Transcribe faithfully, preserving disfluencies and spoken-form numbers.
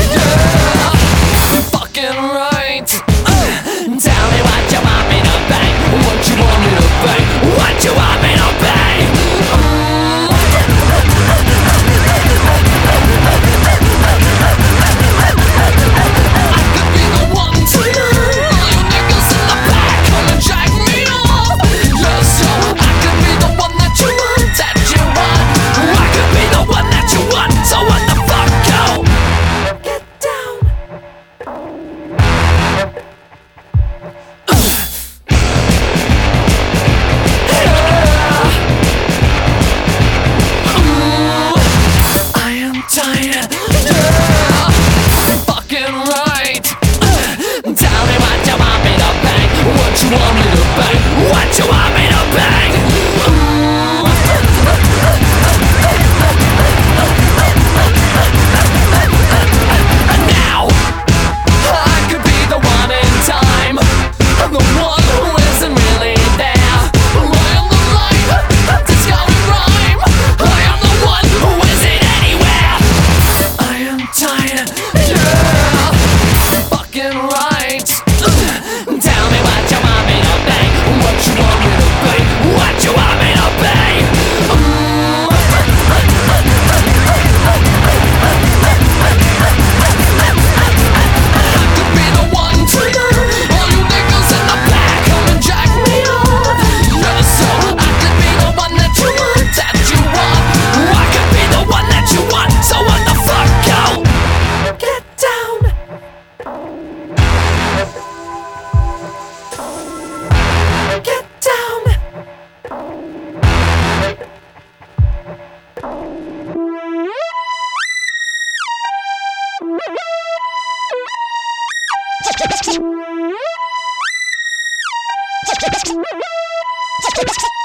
You're fucking right. Uh, tell me what you want me to bang. What you want me to bang. What you want me to bang. Mm. I could be the one tonight. All you niggas in the back come and drag me off. Yeah, so I could be the one that you want, that you want. I could be the one that you want. So what the fuck, go? Get down. I am tired. Yeah, fucking right. Uh, tell me what you want me to bang. What you want me to bang. What you want me to bang. Now I could be the one in time. I'm the one who isn't really there. I am the light, discarding rhyme. I am the one who isn't anywhere. I am tired, yeah, fucking right. Uh, tell me what you want me to bang. What you want me to bang. What you want me to bang. Mm. I could be the one tonight. All you niggas in the back come and jack me off. Yeah, so I could be the one that you want, that you want. I could be the one that you want. So what the fuck, go? Get down. Get down. Thank you.